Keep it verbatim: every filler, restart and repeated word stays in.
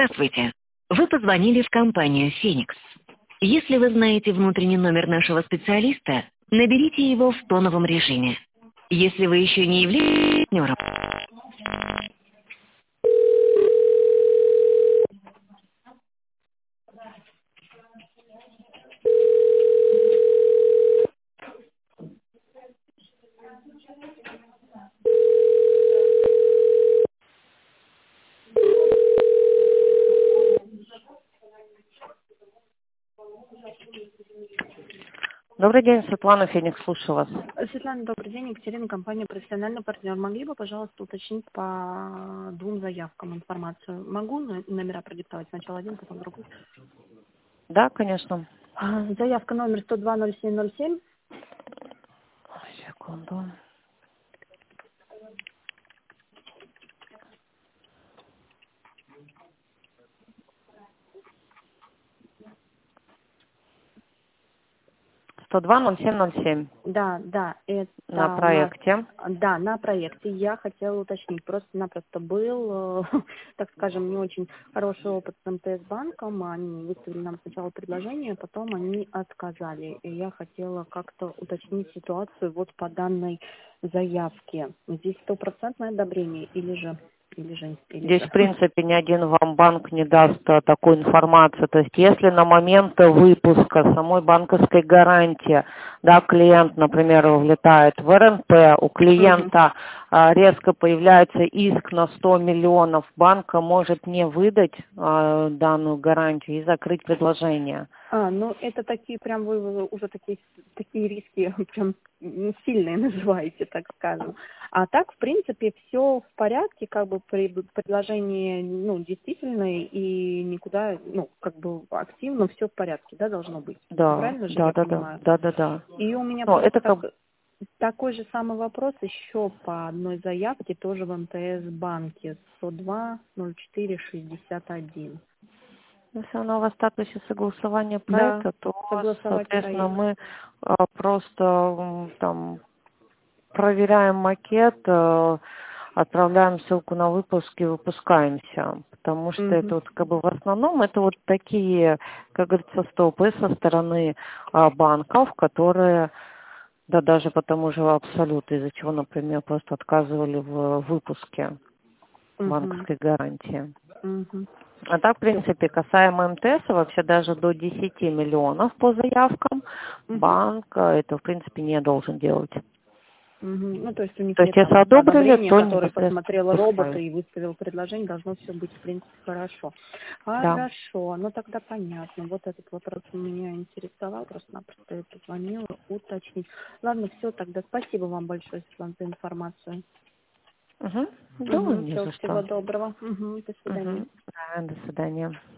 Здравствуйте. Вы позвонили в компанию «Феникс». Если вы знаете внутренний номер нашего специалиста, наберите его в тоновом режиме. Если вы еще не являетесь партнером... Добрый день, Светлана, Феникс, слушаю вас. Светлана, добрый день. Екатерина, компания «Профессиональный партнер». Могли бы, пожалуйста, уточнить по двум заявкам информацию? Могу но- номера продиктовать? Сначала один, потом другой. Да, конечно. А, Заявка номер сто два ноль семь ноль семь. Секунду. сто два ноль семь ноль семь. Да, да, это На у нас... проекте. Да, на проекте. Я хотела уточнить. Просто-напросто был, э, так скажем, не очень хороший опыт с МТС-банком. Они выставили нам сначала предложение, потом они отказали. И я хотела как-то уточнить ситуацию вот по данной заявке. Здесь стопроцентное одобрение или же... Или же... Или Здесь, же. в принципе, ни один вам банк не даст а, такую информацию. То есть, если на момент выпуска самой банковской гарантии, да, клиент, например, влетает в эр эн пэ, у клиента а, резко появляется иск на сто миллионов, банк может не выдать а, данную гарантию и закрыть предложение. А, ну это такие прям вы уже такие, такие риски прям сильные называете, так скажем. А так, в принципе, все в порядке, как бы при предложении, ну, действительно, и никуда, ну, как бы активно все в порядке, да, должно быть. Да, Правильно же да, я да, да, понимаю? да, да, да. И у меня Ну, просто это так, как такой же самый вопрос еще по одной заявке, тоже в МТС-банке, сто два ноль четыре шестьдесят один. Если она у вас в статусе согласования Да, проекта, то, согласовать соответственно, проект. мы а, просто м, там проверяем макет, э, отправляем ссылку на выпуск и выпускаемся. Потому что Угу. это вот как бы в основном это вот такие, как говорится, стопы со стороны а, банков, которые, да даже по тому же абсолюту, из-за чего, например, просто отказывали в выпуске Угу. банковской гарантии. Угу. А так, в Все. принципе, касаемо эм тэ эс, вообще даже до десяти миллионов по заявкам Угу. банк э, это, в принципе, не должен делать. Угу. Ну, то есть у них То есть, нет там если просто одобрили, одобрения, то который непосредственно посмотрел робот пускай. и выставил предложение, должно все быть, в принципе, хорошо. Да. Хорошо, ну тогда понятно. Вот этот вопрос меня интересовал, просто-напросто я позвонила уточнить. Ладно, все, тогда спасибо вам большое, Светлана, за информацию. Угу. Да, Угу. не Все, за всего что. доброго. Угу. До свидания. Угу. Да, до свидания.